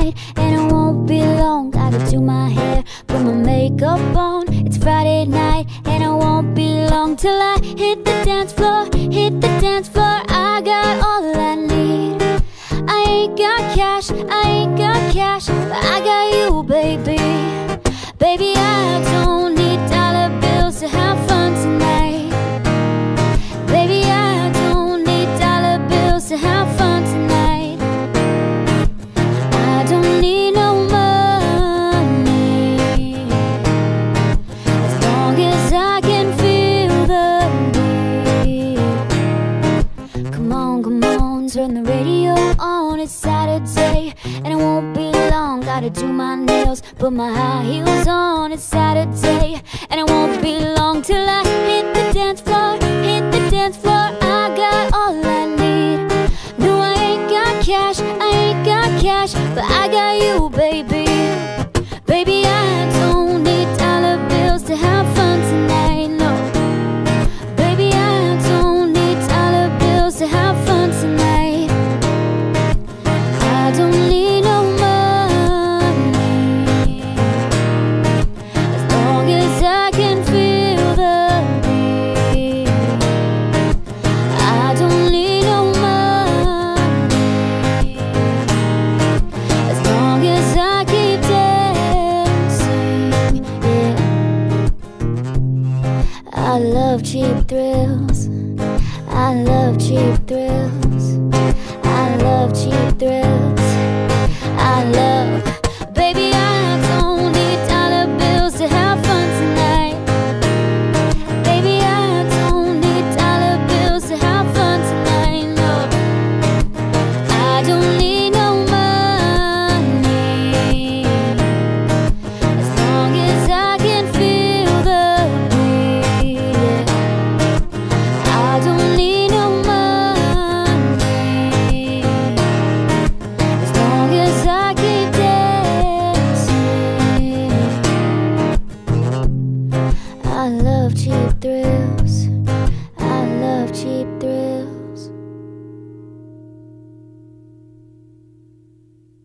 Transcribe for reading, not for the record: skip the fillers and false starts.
night, and it won't be long. Gotta do my hair, put my makeup on. It's Friday night, and it won't be long till I hit the dance floor, hit the dance floor. I got all I need. I ain't got cash, I ain't got cash, but I got you, baby. Baby, I don't need dollar bills to have fun tonight. Baby, I don't need dollar bills to have fun tonight. I don't need no money, as long as I can feel the beat. Come on, turn the radio on. It's Saturday, and it won't be long. Gotta do my nails, put my high heels on. It's Saturday, and it won't be long till I hit the dance floor, hit the dance floor. I got all I need. No, I ain't got cash, I ain't got cash, but I got you, baby. Baby, I don't need dollar bills to have fun tonight, no. Baby, I don't need dollar bills to have fun tonight. I don't need no money, as long as I can feel the beat. I don't need no money, as long as I keep dancing, yeah. I love cheap thrills, I love cheap thrills.